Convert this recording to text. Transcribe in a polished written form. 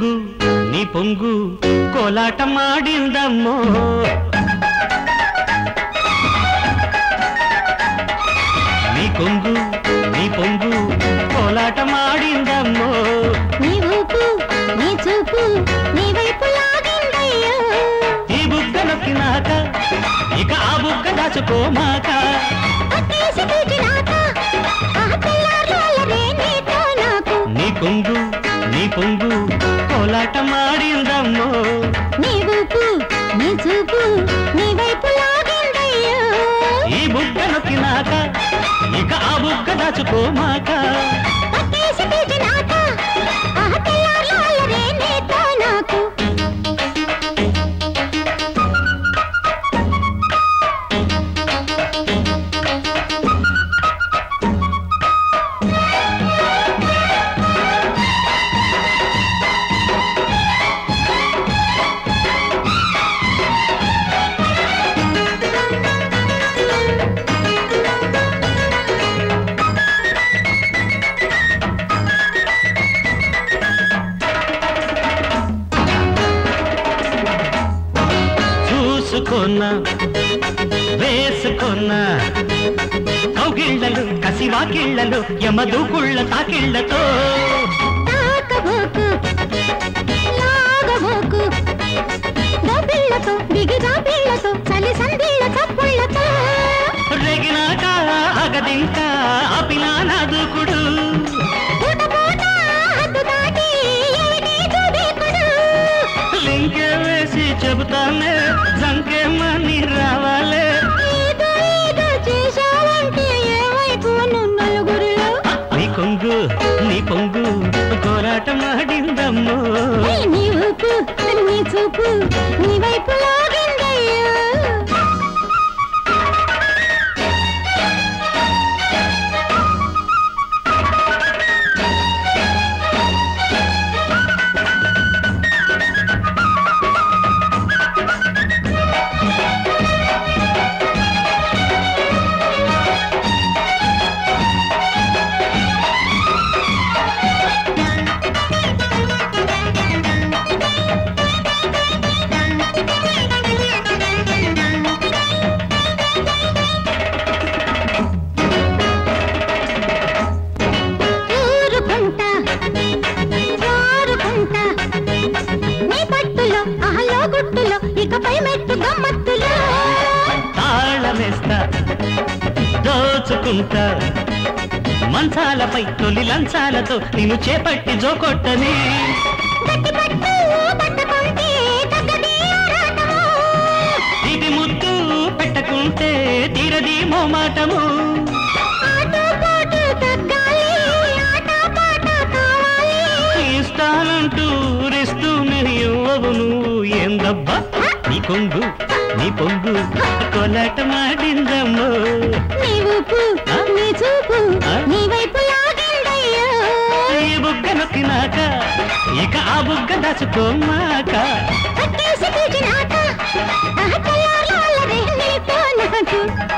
కొంగు నీ పొంగు కోలాటమాడిందమ్మో నీ కొంగు నీ పొంగు కోలాటమాడిందమ్మో నీ ఊపు నీ చూపు నీ వైపు లాగిందయ్యో ఈ బుగ్గ నొక్కినాక ఇక ఆ బుగ్గ దాచుకోమాక పట్టేసి తీసినాక ఆ తెల్లార్లరే నీతో నాకు నీ కొంగు నీ పొంగు కోలాటమాడిందమ్మో నీ ఊపు నీ చూపు నీ వైపు లాగిందయ్యో ఈ బుగ్గ నొక్కినాక ఇక ఆ బుగ్గ దాచుకోమాక పట్టేసి తీసినాక ఆ తెల్లార్లరే నీతో నాకు చూసుకున్నా వేసుకున్నా కౌగిళ్ళలు కసివాకిళ్ళలు యమదూకుళ్ళ తాకిళ్ళతో తాకబోకు లాగబోకు గోపిళ్ళతో బిగిగా పిళ్ళతో చలి సందిళ్ళ చప్పుళ్ళతో రెగినాక అగదింకా ఆపినా నా దూకుడు పూట పూట హద్దు దాటి ఏమిటి చూడేకుడు లింకే వేసి చెబుతానే జంకేమని రావాలే ఏదో ఏదో చేశావంటే ఏమైపోను నలుగురిలో నీ కొంగు నీ పొంగు కోరాటమాడిందమ్మో నీ ఊపు నీ చూపు నీ వైపు లాగిందయ్యో ఊరుకుంటా జారుకుంటా నీ పట్టులో అహలో గుట్టులో ఇకపై మెట్టు గమ్మత్తులో తాళమేస్తా దోచుకుంటా మంచాలపై తొలి లంచాలతో నిన్ను చేపట్టి జోకొట్టని గట్టి పట్టు పట్టుకుంటే తగ్గది ఆరాటము ఇది ముద్దు పెట్టకుంటే తీరది మోమాటము ఆటో పాటు తగ్గాలి ఆట పాట కావాలి ఇస్తానంటూ రిస్తూనే ఇవ్వవు నువ్వు ఏందబ్బా నీ కొంగు నీ పొంగు కోలాటమాడిందమ్మో నీ ఊపు నీ చూపు నీ వైపు లాగిందయ్యో ఈ బుగ్గ నొక్కినాక ఇక ఆ బుగ్గ దాచుకోమాక పట్టేసి తీసినాక ఆ తెల్లార్లరే నీతో నాకు